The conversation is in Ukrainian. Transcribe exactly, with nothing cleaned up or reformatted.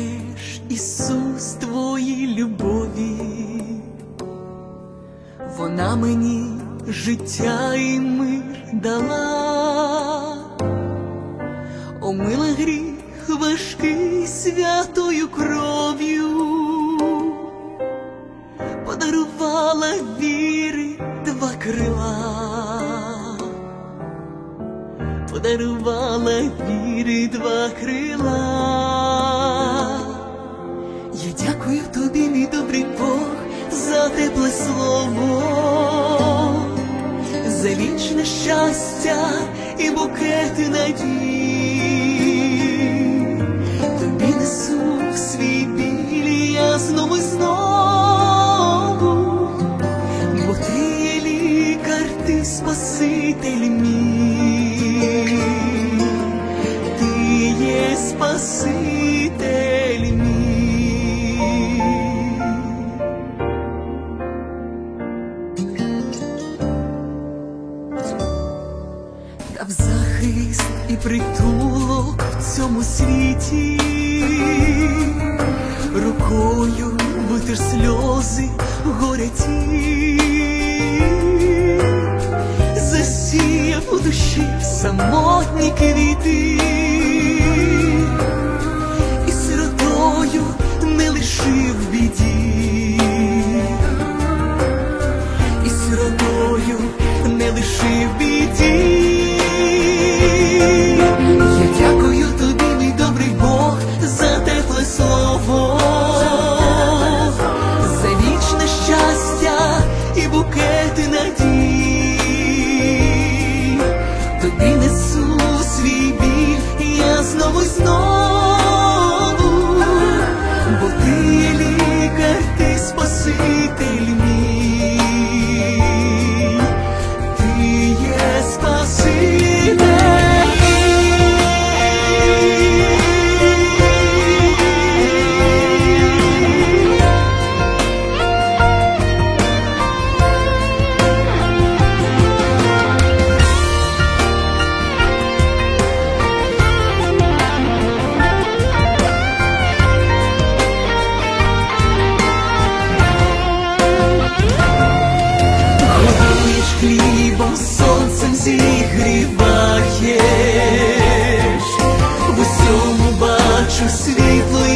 знаєш, Ісус, твоїй любові, вона мені життя і мир дала, омила гріх важкий святою кров'ю, подарувала віри два крила, подарувала віри два крила. Я дякую тобі, мій добрий Бог, за тепле слово, за вічне щастя і букет надій. Тобі несу свій біль я знову і знову, бо ти є лікар, ти спаситель мій, ти є спаситель мій. Дав захист і притулок в цьому світі, рукою витер сльози горя ті, засіяв у душі самотні квіти, і сиротою не лишив в біді, і сиротою не лишив в біді. Слово, за вічне щастя і букети надій. Тобі несу свій біль я знову й знову, бо ти є лікар, ти спаситель мій, ти є спаситель. Хлібом, сонцем зігріваєш, в усьому бачу світло.